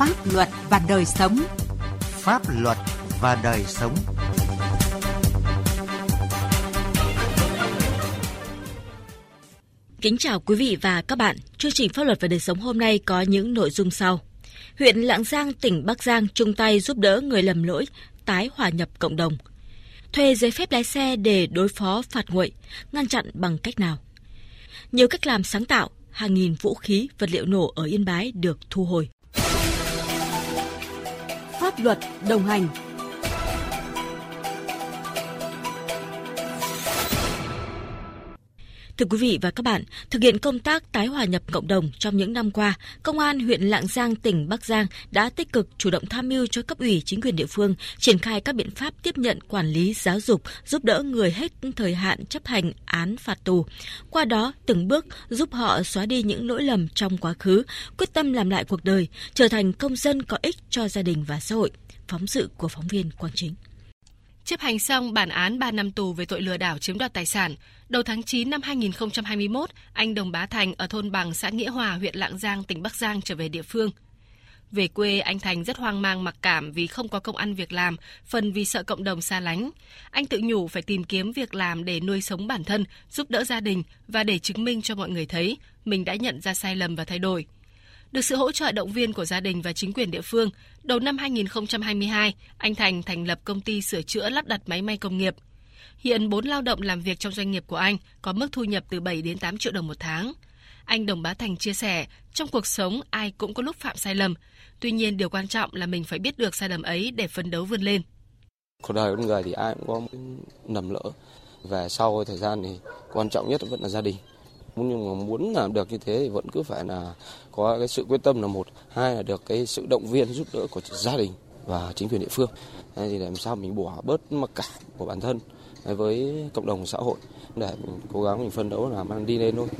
Pháp luật và đời sống. Pháp luật và đời sống. Kính chào quý vị và các bạn. Chương trình Pháp luật và đời sống hôm nay có những nội dung sau. Huyện Lạng Giang, tỉnh Bắc Giang chung tay giúp đỡ người lầm lỗi, tái hòa nhập cộng đồng. Thuê giấy phép lái xe để đối phó phạt nguội, ngăn chặn bằng cách nào? Nhiều cách làm sáng tạo, hàng nghìn vũ khí, vật liệu nổ ở Yên Bái được thu hồi. Pháp luật đồng hành. Thưa quý vị và các bạn, thực hiện công tác tái hòa nhập cộng đồng trong những năm qua, Công an huyện Lạng Giang, tỉnh Bắc Giang đã tích cực chủ động tham mưu cho cấp ủy chính quyền địa phương triển khai các biện pháp tiếp nhận, quản lý, giáo dục, giúp đỡ người hết thời hạn chấp hành án phạt tù. Qua đó, từng bước giúp họ xóa đi những lỗi lầm trong quá khứ, quyết tâm làm lại cuộc đời, trở thành công dân có ích cho gia đình và xã hội. Phóng sự của phóng viên Quang Chính. Chấp hành xong bản án 3 năm tù về tội lừa đảo chiếm đoạt tài sản, đầu tháng 9 năm 2021, anh Đồng Bá Thành ở thôn Bằng, xã Nghĩa Hòa, huyện Lạng Giang, tỉnh Bắc Giang trở về địa phương. Về quê, anh Thành rất hoang mang mặc cảm vì không có công ăn việc làm, phần vì sợ cộng đồng xa lánh. Anh tự nhủ phải tìm kiếm việc làm để nuôi sống bản thân, giúp đỡ gia đình và để chứng minh cho mọi người thấy mình đã nhận ra sai lầm và thay đổi. Được sự hỗ trợ động viên của gia đình và chính quyền địa phương, đầu năm 2022, anh Thành thành lập công ty sửa chữa lắp đặt máy may công nghiệp. Hiện 4 lao động làm việc trong doanh nghiệp của anh có mức thu nhập từ 7 đến 8 triệu đồng một tháng. Anh Đồng Bá Thành chia sẻ, trong cuộc sống ai cũng có lúc phạm sai lầm. Tuy nhiên điều quan trọng là mình phải biết được sai lầm ấy để phấn đấu vươn lên. Cuộc đời con người thì ai cũng có lầm lỡ. Và sau thời gian thì quan trọng nhất vẫn là gia đình. Nhưng mà muốn làm được như thế thì vẫn cứ phải là có cái sự quyết tâm là một, hai là được cái sự động viên giúp đỡ của gia đình và chính quyền địa phương. Thì làm sao mình bỏ bớt mặc cảm của bản thân với cộng đồng xã hội để mình cố gắng mình phấn đấu làm ăn đi lên thôi.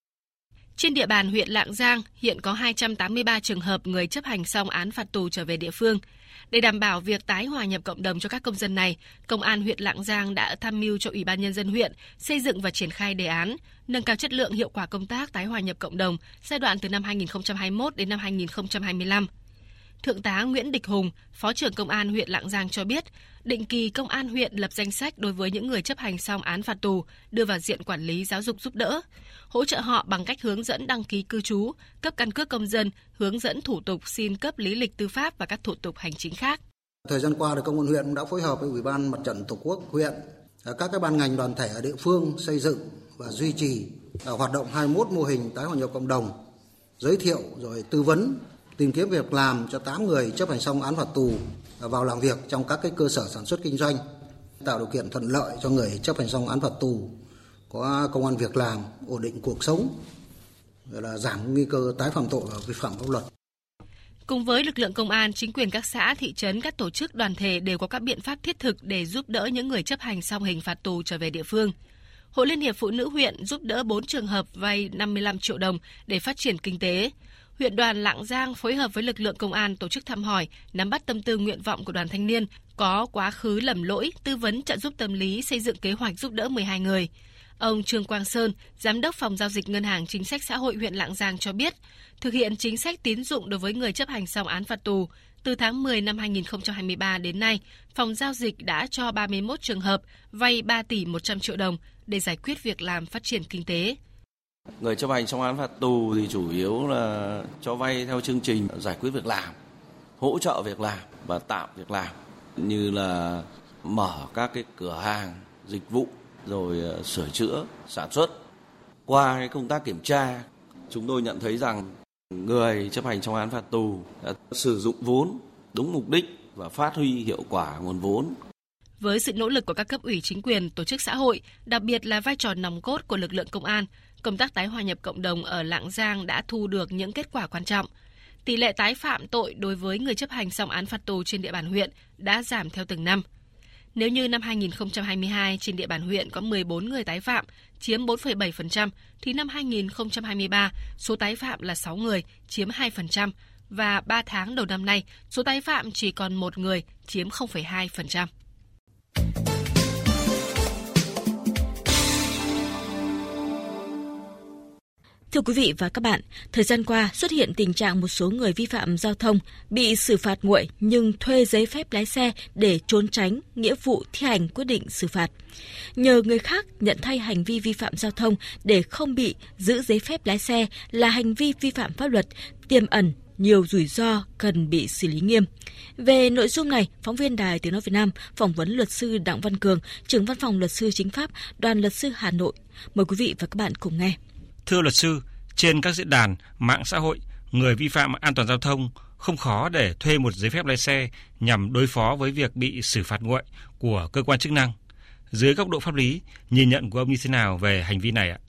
Trên địa bàn huyện Lạng Giang hiện có 283 trường hợp người chấp hành xong án phạt tù trở về địa phương. Để đảm bảo việc tái hòa nhập cộng đồng cho các công dân này, Công an huyện Lạng Giang đã tham mưu cho Ủy ban Nhân dân huyện xây dựng và triển khai đề án nâng cao chất lượng hiệu quả công tác tái hòa nhập cộng đồng giai đoạn từ năm 2021 đến năm 2025. Thượng tá Nguyễn Địch Hùng, Phó trưởng Công an huyện Lạng Giang cho biết, định kỳ Công an huyện lập danh sách đối với những người chấp hành xong án phạt tù, đưa vào diện quản lý giáo dục giúp đỡ, hỗ trợ họ bằng cách hướng dẫn đăng ký cư trú, cấp căn cước công dân, hướng dẫn thủ tục xin cấp lý lịch tư pháp và các thủ tục hành chính khác. Thời gian qua, Công an huyện đã phối hợp với Ủy ban Mặt trận Tổ quốc huyện, các ban ngành đoàn thể ở địa phương xây dựng và duy trì hoạt động 21 mô hình tái hòa nhập cộng đồng, giới thiệu rồi tư vấn tìm kiếm việc làm cho 8 người chấp hành xong án phạt tù vào làm việc trong các cơ sở sản xuất kinh doanh, tạo điều kiện thuận lợi cho người chấp hành xong án phạt tù có công ăn việc làm, ổn định cuộc sống, rồi là giảm nguy cơ tái phạm tội và vi phạm pháp luật. Cùng với lực lượng công an, chính quyền các xã, thị trấn, các tổ chức đoàn thể đều có các biện pháp thiết thực để giúp đỡ những người chấp hành xong hình phạt tù trở về địa phương. Hội Liên hiệp Phụ nữ huyện giúp đỡ 4 trường hợp vay 55 triệu đồng để phát triển kinh tế. Huyện đoàn Lạng Giang phối hợp với lực lượng công an tổ chức thăm hỏi, nắm bắt tâm tư nguyện vọng của đoàn thanh niên có quá khứ lầm lỗi, tư vấn trợ giúp tâm lý, xây dựng kế hoạch giúp đỡ 12 người. Ông Trương Quang Sơn, Giám đốc Phòng Giao dịch Ngân hàng Chính sách Xã hội huyện Lạng Giang cho biết, thực hiện chính sách tín dụng đối với người chấp hành xong án phạt tù, từ tháng 10 năm 2023 đến nay, Phòng Giao dịch đã cho 31 trường hợp vay 3 tỷ 100 triệu đồng để giải quyết việc làm, phát triển kinh tế. Người chấp hành xong án phạt tù thì chủ yếu là cho vay theo chương trình giải quyết việc làm, hỗ trợ việc làm và tạo việc làm, như là mở các cái cửa hàng, dịch vụ, rồi sửa chữa, sản xuất. Qua cái công tác kiểm tra, chúng tôi nhận thấy rằng người chấp hành xong án phạt tù đã sử dụng vốn đúng mục đích và phát huy hiệu quả nguồn vốn. Với sự nỗ lực của các cấp ủy chính quyền, tổ chức xã hội, đặc biệt là vai trò nòng cốt của lực lượng công an, công tác tái hòa nhập cộng đồng ở Lạng Giang đã thu được những kết quả quan trọng. Tỷ lệ tái phạm tội đối với người chấp hành xong án phạt tù trên địa bàn huyện đã giảm theo từng năm. Nếu như năm 2022 trên địa bàn huyện có 14 người tái phạm, chiếm 4,7%, thì năm 2023 số tái phạm là 6 người, chiếm 2%, và 3 tháng đầu năm nay số tái phạm chỉ còn 1 người, chiếm 0,2%. Thưa quý vị và các bạn, thời gian qua xuất hiện tình trạng một số người vi phạm giao thông bị xử phạt nguội nhưng thuê giấy phép lái xe để trốn tránh nghĩa vụ thi hành quyết định xử phạt. Nhờ người khác nhận thay hành vi vi phạm giao thông để không bị giữ giấy phép lái xe là hành vi vi phạm pháp luật, tiềm ẩn nhiều rủi ro cần bị xử lý nghiêm. Về nội dung này, phóng viên Đài Tiếng nói Việt Nam phỏng vấn luật sư Đặng Văn Cường, trưởng văn phòng luật sư chính pháp, Đoàn luật sư Hà Nội. Mời quý vị và các bạn cùng nghe. Thưa luật sư, trên các diễn đàn, mạng xã hội, người vi phạm an toàn giao thông không khó để thuê một giấy phép lái xe nhằm đối phó với việc bị xử phạt nguội của cơ quan chức năng. Dưới góc độ pháp lý, nhìn nhận của ông như thế nào về hành vi này ạ?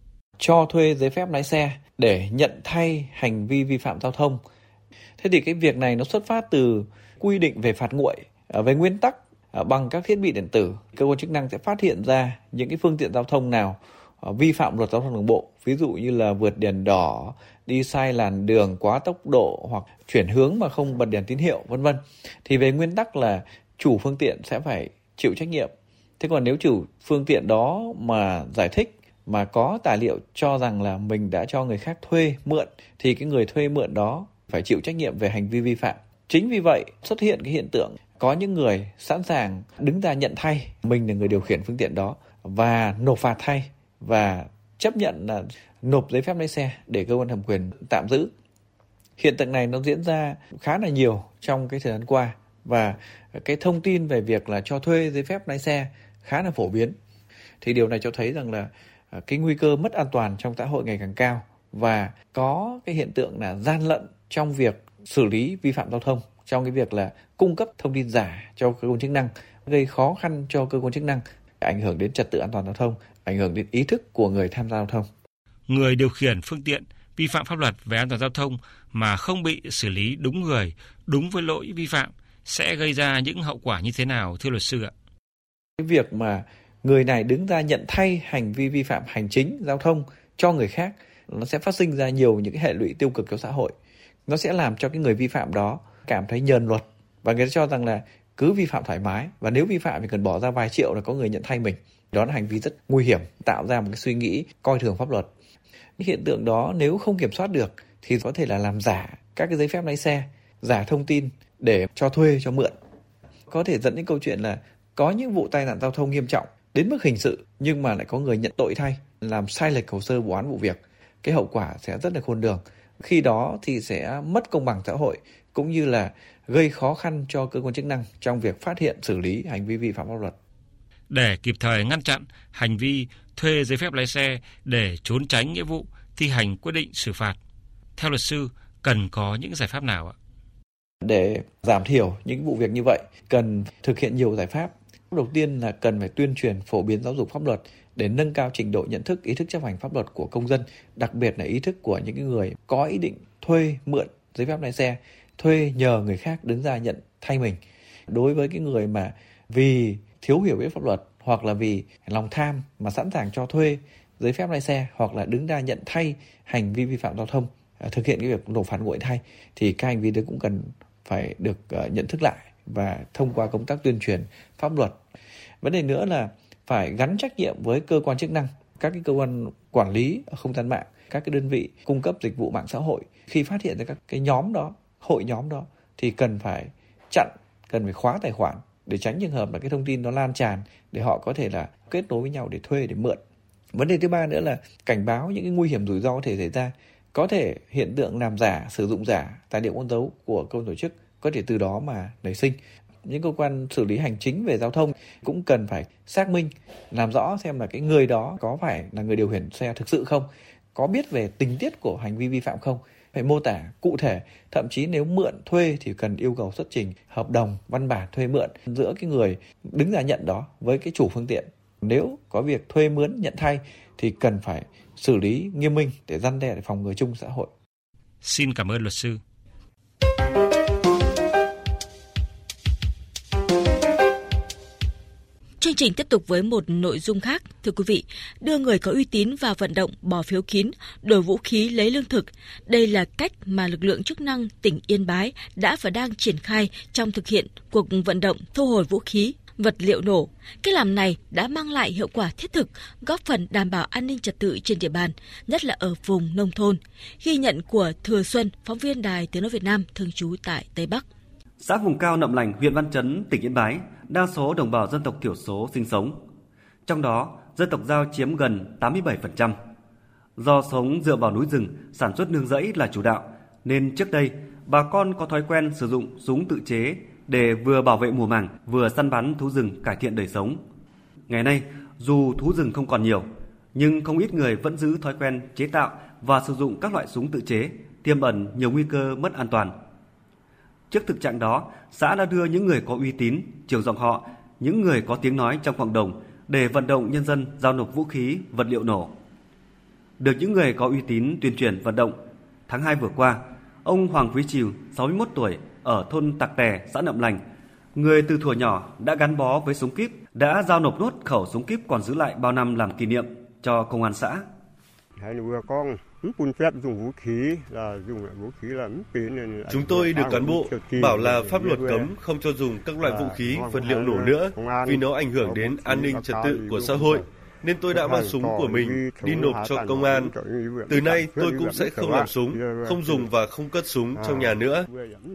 Cho thuê giấy phép lái xe để nhận thay hành vi vi phạm giao thông. Thế thì cái việc này nó xuất phát từ quy định về phạt nguội. Về nguyên tắc, bằng các thiết bị điện tử, cơ quan chức năng sẽ phát hiện ra những cái phương tiện giao thông nào vi phạm luật giao thông đường bộ, ví dụ như là vượt đèn đỏ, đi sai làn đường, quá tốc độ hoặc chuyển hướng mà không bật đèn tín hiệu, v.v. Thì về nguyên tắc là chủ phương tiện sẽ phải chịu trách nhiệm. Thế còn nếu chủ phương tiện đó mà giải thích, mà có tài liệu cho rằng là mình đã cho người khác thuê, mượn, thì cái người thuê mượn đó phải chịu trách nhiệm về hành vi vi phạm. Chính vì vậy xuất hiện cái hiện tượng có những người sẵn sàng đứng ra nhận thay mình là người điều khiển phương tiện đó và nộp phạt thay và chấp nhận là nộp giấy phép lái xe để cơ quan thẩm quyền tạm giữ. Hiện tượng này nó diễn ra khá là nhiều trong cái thời gian qua và cái thông tin về việc là cho thuê giấy phép lái xe khá là phổ biến. Thì điều này cho thấy rằng là cái nguy cơ mất an toàn trong xã hội ngày càng cao và có cái hiện tượng là gian lận trong việc xử lý vi phạm giao thông, trong cái việc là cung cấp thông tin giả cho cơ quan chức năng, gây khó khăn cho cơ quan chức năng, ảnh hưởng đến trật tự an toàn giao thông, ảnh hưởng đến ý thức của người tham gia giao thông. Người điều khiển phương tiện vi phạm pháp luật về an toàn giao thông mà không bị xử lý đúng người, đúng với lỗi vi phạm sẽ gây ra những hậu quả như thế nào, thưa luật sư ạ? Cái việc mà người này đứng ra nhận thay hành vi vi phạm hành chính giao thông cho người khác, nó sẽ phát sinh ra nhiều những cái hệ lụy tiêu cực cho xã hội. Nó sẽ làm cho cái người vi phạm đó cảm thấy nhờn luật và người ta cho rằng là cứ vi phạm thoải mái, và nếu vi phạm thì cần bỏ ra vài triệu là có người nhận thay mình. Đó là hành vi rất nguy hiểm, tạo ra một cái suy nghĩ coi thường pháp luật. Cái hiện tượng đó nếu không kiểm soát được thì có thể là làm giả các cái giấy phép lái xe, giả thông tin để cho thuê, cho mượn. Có thể dẫn đến câu chuyện là có những vụ tai nạn giao thông nghiêm trọng đến mức hình sự nhưng mà lại có người nhận tội thay, làm sai lệch hồ sơ vụ án vụ việc. Cái hậu quả sẽ rất là khôn lường. Khi đó thì sẽ mất công bằng xã hội cũng như là gây khó khăn cho cơ quan chức năng trong việc phát hiện, xử lý hành vi vi phạm pháp luật. Để kịp thời ngăn chặn hành vi thuê giấy phép lái xe để trốn tránh nghĩa vụ thi hành quyết định xử phạt, theo luật sư cần có những giải pháp nào ạ? Để giảm thiểu những vụ việc như vậy, cần thực hiện nhiều giải pháp. Đầu tiên là cần phải tuyên truyền phổ biến giáo dục pháp luật để nâng cao trình độ nhận thức, ý thức chấp hành pháp luật của công dân, đặc biệt là ý thức của những người có ý định thuê, mượn giấy phép lái xe, thuê nhờ người khác đứng ra nhận thay mình. Đối với cái người mà vì thiếu hiểu biết pháp luật hoặc là vì lòng tham mà sẵn sàng cho thuê giấy phép lái xe hoặc là đứng ra nhận thay hành vi vi phạm giao thông, thực hiện cái việc nộp phạt nguội thay, thì các hành vi đấy cũng cần phải được nhận thức lại và thông qua công tác tuyên truyền pháp luật. Vấn đề nữa là phải gắn trách nhiệm với cơ quan chức năng, các cái cơ quan quản lý ở không gian mạng, các cái đơn vị cung cấp dịch vụ mạng xã hội. Khi phát hiện ra các cái nhóm đó, hội nhóm đó thì cần phải chặn, cần phải khóa tài khoản để tránh trường hợp là cái thông tin nó lan tràn để họ có thể là kết nối với nhau để thuê, để mượn. Vấn đề thứ ba nữa là cảnh báo những cái nguy hiểm rủi ro có thể xảy ra. Có thể hiện tượng làm giả, sử dụng giả tài liệu con dấu của cơ quan tổ chức có thể từ đó mà nảy sinh. Những cơ quan xử lý hành chính về giao thông cũng cần phải xác minh, làm rõ xem là cái người đó có phải là người điều khiển xe thực sự không, có biết về tình tiết của hành vi vi phạm không, phải mô tả cụ thể. Thậm chí nếu mượn thuê thì cần yêu cầu xuất trình hợp đồng, văn bản thuê mượn giữa cái người đứng ra nhận đó với cái chủ phương tiện. Nếu có việc thuê mướn nhận thay thì cần phải xử lý nghiêm minh để răn đe, để phòng ngừa chung xã hội. Xin cảm ơn luật sư. Chương trình tiếp tục với một nội dung khác. Thưa quý vị, đưa người có uy tín vào vận động bỏ phiếu kín, đổi vũ khí lấy lương thực. Đây là cách mà lực lượng chức năng tỉnh Yên Bái đã và đang triển khai trong thực hiện cuộc vận động thu hồi vũ khí, vật liệu nổ. Cách làm này đã mang lại hiệu quả thiết thực, góp phần đảm bảo an ninh trật tự trên địa bàn, nhất là ở vùng nông thôn. Ghi nhận của Thừa Xuân, phóng viên Đài Tiếng nói Việt Nam thường trú tại Tây Bắc. Xã vùng cao Nậm Lành, huyện Văn Chấn, tỉnh Yên Bái, đa số đồng bào dân tộc thiểu số sinh sống. Trong đó, dân tộc Dao chiếm gần 87%. Do sống dựa vào núi rừng, sản xuất nương rẫy là chủ đạo, nên trước đây, bà con có thói quen sử dụng súng tự chế để vừa bảo vệ mùa màng, vừa săn bắn thú rừng cải thiện đời sống. Ngày nay, dù thú rừng không còn nhiều, nhưng không ít người vẫn giữ thói quen chế tạo và sử dụng các loại súng tự chế, tiềm ẩn nhiều nguy cơ mất an toàn. Trước thực trạng đó, xã đã đưa những người có uy tín, trưởng dòng họ, những người có tiếng nói trong cộng đồng để vận động nhân dân giao nộp vũ khí, vật liệu nổ. Được những người có uy tín tuyên truyền vận động, tháng 2 vừa qua, ông Hoàng Quý Trìu, 61 tuổi, ở thôn Tạc Tè, xã Nậm Lành, người từ thuở nhỏ đã gắn bó với súng kíp, đã giao nộp nốt khẩu súng kíp còn giữ lại bao năm làm kỷ niệm cho công an xã. Chúng tôi được cán bộ bảo là pháp luật cấm không cho dùng các loại vũ khí, vật liệu nổ nữa vì nó ảnh hưởng đến an ninh trật tự của xã hội. Nên tôi đã mang súng của mình đi nộp cho công an. Từ nay tôi cũng sẽ không làm súng, không dùng và không cất súng trong nhà nữa.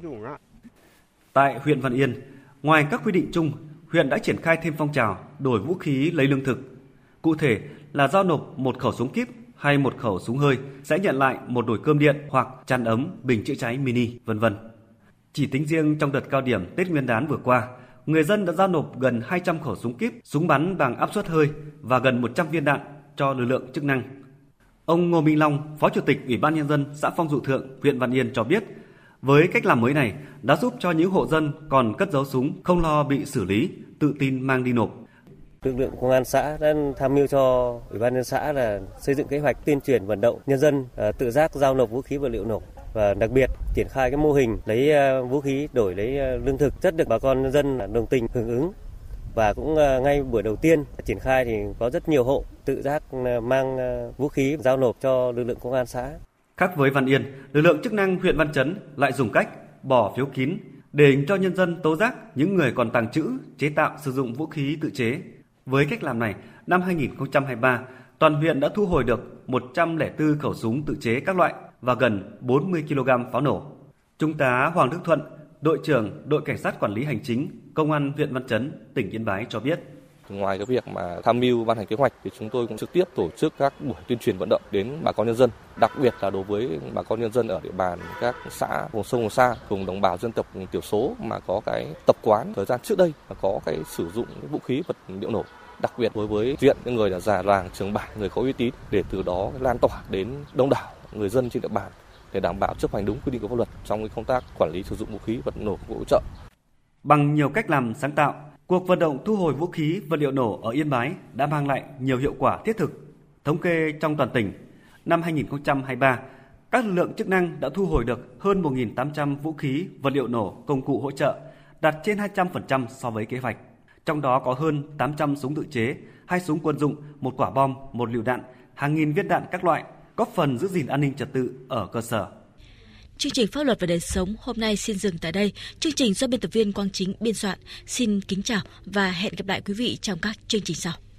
Tại huyện Văn Yên, ngoài các quy định chung, huyện đã triển khai thêm phong trào đổi vũ khí lấy lương thực. Cụ thể là giao nộp một khẩu súng kíp hay một khẩu súng hơi sẽ nhận lại một nồi cơm điện hoặc chăn ấm, bình chữa cháy mini, v.v. Chỉ tính riêng trong đợt cao điểm Tết Nguyên đán vừa qua, người dân đã giao nộp gần 200 khẩu súng kíp, súng bắn bằng áp suất hơi và gần 100 viên đạn cho lực lượng chức năng. Ông Ngô Minh Long, Phó Chủ tịch Ủy ban Nhân dân xã Phong Dụ Thượng, huyện Văn Yên cho biết, với cách làm mới này đã giúp cho những hộ dân còn cất giấu súng không lo bị xử lý, tự tin mang đi nộp. Lực lượng công an xã đã tham mưu cho Ủy ban nhân xã là xây dựng kế hoạch tuyên truyền vận động nhân dân tự giác giao nộp vũ khí vật liệu nổ và đặc biệt triển khai cái mô hình lấy vũ khí đổi lấy lương thực, rất được bà con nhân dân đồng tình hưởng ứng. Và cũng ngay buổi đầu tiên triển khai thì có rất nhiều hộ tự giác mang vũ khí giao nộp cho lực lượng công an xã. Khác với Văn Yên, lực lượng chức năng huyện Văn Chấn lại dùng cách bỏ phiếu kín để cho nhân dân tố giác những người còn tàng trữ, chế tạo, sử dụng vũ khí tự chế. Với cách làm này, năm 2023, toàn huyện đã thu hồi được 104 khẩu súng tự chế các loại và gần 40 kg pháo nổ. Trung tá Hoàng Đức Thuận, đội trưởng đội cảnh sát quản lý hành chính, công an huyện Văn Chấn, tỉnh Yên Bái cho biết. Ngoài cái việc mà tham mưu ban hành kế hoạch thì chúng tôi cũng trực tiếp tổ chức các buổi tuyên truyền vận động đến bà con nhân dân, đặc biệt là đối với bà con nhân dân ở địa bàn các xã vùng sâu vùng xa, vùng đồng bào dân tộc thiểu số mà có cái tập quán thời gian trước đây mà có cái sử dụng cái vũ khí vật liệu nổ, đặc biệt đối với diện những người là già làng, trưởng bản, người có uy tín để từ đó lan tỏa đến đông đảo người dân trên địa bàn để đảm bảo chấp hành đúng quy định của pháp luật trong cái công tác quản lý sử dụng vũ khí vật nổ công cụ hỗ trợ. Bằng nhiều cách làm sáng tạo, cuộc vận động thu hồi vũ khí vật liệu nổ ở Yên Bái đã mang lại nhiều hiệu quả thiết thực. Thống kê trong toàn tỉnh, năm 2023, các lực lượng chức năng đã thu hồi được hơn 1.800 vũ khí vật liệu nổ công cụ hỗ trợ, đạt trên 200% so với kế hoạch. Trong đó có hơn 800 súng tự chế, 2 súng quân dụng, 1 quả bom, 1 lựu đạn, hàng nghìn viên đạn các loại, góp phần giữ gìn an ninh trật tự ở cơ sở. Chương trình Pháp luật và đời sống hôm nay xin dừng tại đây. Chương trình do biên tập viên Quang Chính biên soạn. Xin kính chào và hẹn gặp lại quý vị trong các chương trình sau.